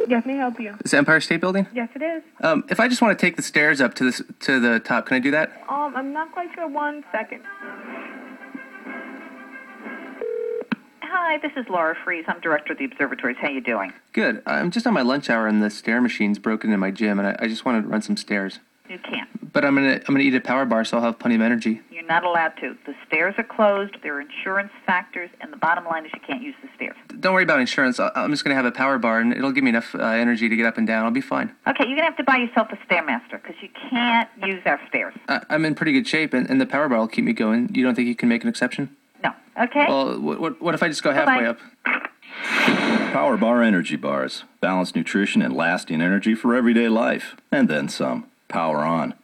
Yes, may I help you? Is it Empire State Building? Yes, it is. If I just want to take the stairs up to the top, can I do that? I'm not quite sure. 1 second. Hi, this is Laura Fries. I'm director of the observatories. How you doing? Good. I'm just on my lunch hour and the stair machine's broken in my gym, and I just want to run some stairs. You can't. But I'm gonna eat a power bar, so I'll have plenty of energy. You're not allowed to. The stairs are closed. There are insurance factors, and the bottom line is you can't use the stairs. Don't worry about insurance. I'm just gonna have a power bar, and it'll give me enough energy to get up and down. I'll be fine. Okay, you're going to have to buy yourself a Stairmaster because you can't use our stairs. I'm in pretty good shape, and the power bar will keep me going. You don't think you can make an exception? No. Okay? Well, what if I just go halfway up? Power Bar Energy Bars. Balanced nutrition and lasting energy for everyday life. And then some. Power on.